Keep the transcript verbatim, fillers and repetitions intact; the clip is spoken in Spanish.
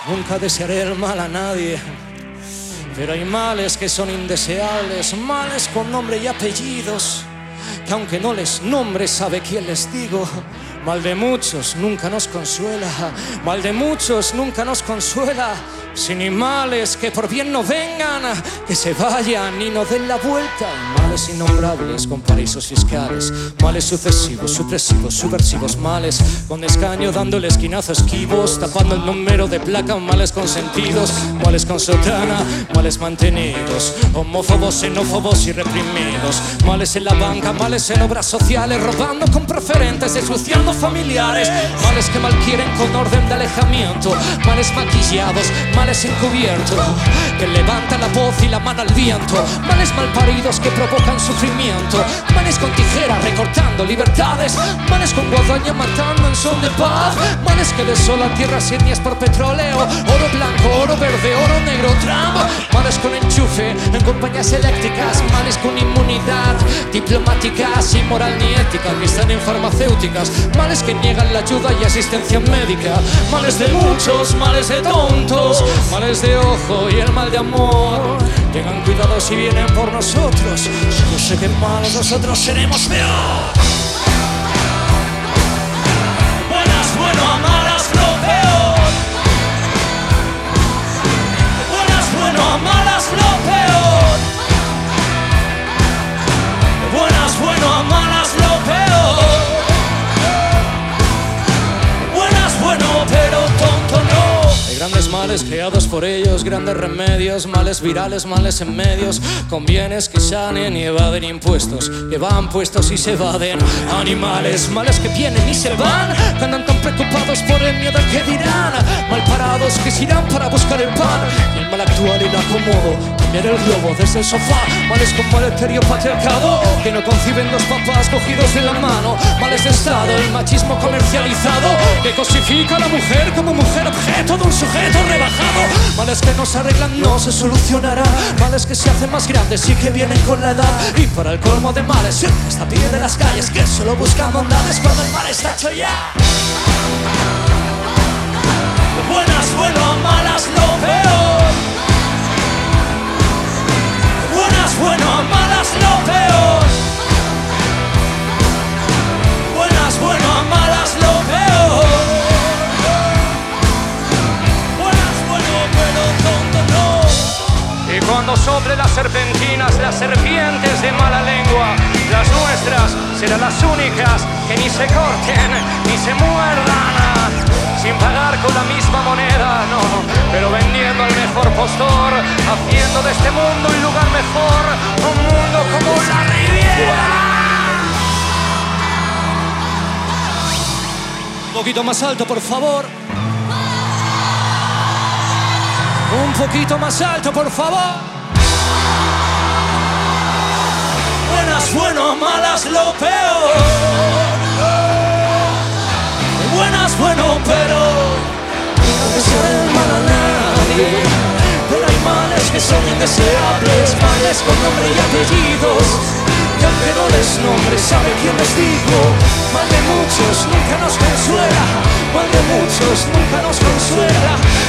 Nunca desearé el mal a nadie, pero hay males que son indeseables, males con nombre y apellidos, que aunque no les nombre sabe quién les digo. Mal de muchos nunca nos consuela, mal de muchos nunca nos consuela. Sin ni males que por bien no vengan, que se vayan y no den la vuelta. Y males innombrables con paraísos fiscales, males sucesivos, supresivos, subversivos, males con escaño dándole esquinazos esquivos, tapando el número de placa, males consentidos, males con sotana, males mantenidos, homófobos, xenófobos y reprimidos, males en la banca, males en obras sociales, robando con preferentes, ensuciando familiares, males que malquieren con orden de alejamiento, males maquillados, males encubiertos, que levantan la voz y la mano al viento, males malparidos que provocan sufrimiento, males con tijera recortando libertades, males con guadaña matando en son de paz, males que desolan tierras etnias por petróleo, oro blanco, oro verde, oro negro, Trump, males con enchufe en compañías eléctricas, males con inmunidad diplomática, sin moral ni ética, que están en farmacéuticas, males que niegan la ayuda y asistencia médica, males de muchos, males de tontos, males de ojo y el mal de amor. Tengan cuidado si vienen por nosotros, yo sé que malos nosotros seremos peor. Buenas, bueno, a malas, lo peor. Buenas, bueno, a malas, lo peor. Buenas, bueno, a malas, lo peor. Buenas, bueno, pero tonto no. Hay grandes males creados por ellos, grandes remedios, males virales, males en medios, con bienes que sanen y evaden impuestos, que van puestos y se evaden. Animales, males que vienen y se van, que andan tan preocupados por el miedo al que dirán, mal parados que se irán para buscar el pan, y el mal actual y el acomodo, cambiar el globo desde el sofá, males como el etéreo patriarcado, que no conciben dos papás cogidos de la mano, males de estado, el machismo comercializado, que cosifica a la mujer como mujer objeto de un sujeto rebajado, males que no se arreglan, no se solucionarán, males que se hacen más grandes y que vienen con la edad, y para el colmo de males siempre está pie de las calles que solo buscan bondades cuando el mal está hecho ya. Buenas, bueno, a malas, lo peor. Buenas, bueno, a malas, lo peor. Buenas, bueno, a malas, lo peor. Buenas, bueno, pero tonto no. Y cuando sople las serpentinas, las serpientes de mala lengua, las nuestras serán las únicas que ni se corten ni se muerdan, sin pagar con la misma moneda, no, pero vendiendo al mejor postor, haciendo de este mundo un lugar mejor, un mundo como la Riviera. Un poquito más alto, por favor. Un poquito más alto, por favor. Buenas, bueno, malas, lo peor. Buenas, bueno, pero no deseo el mal a nadie. Pero hay males que son indeseables, males con nombre y apellidos, que aunque no les nombre sabe quién les digo. Mal de muchos nunca nos consuela, mal de muchos nunca nos consuela.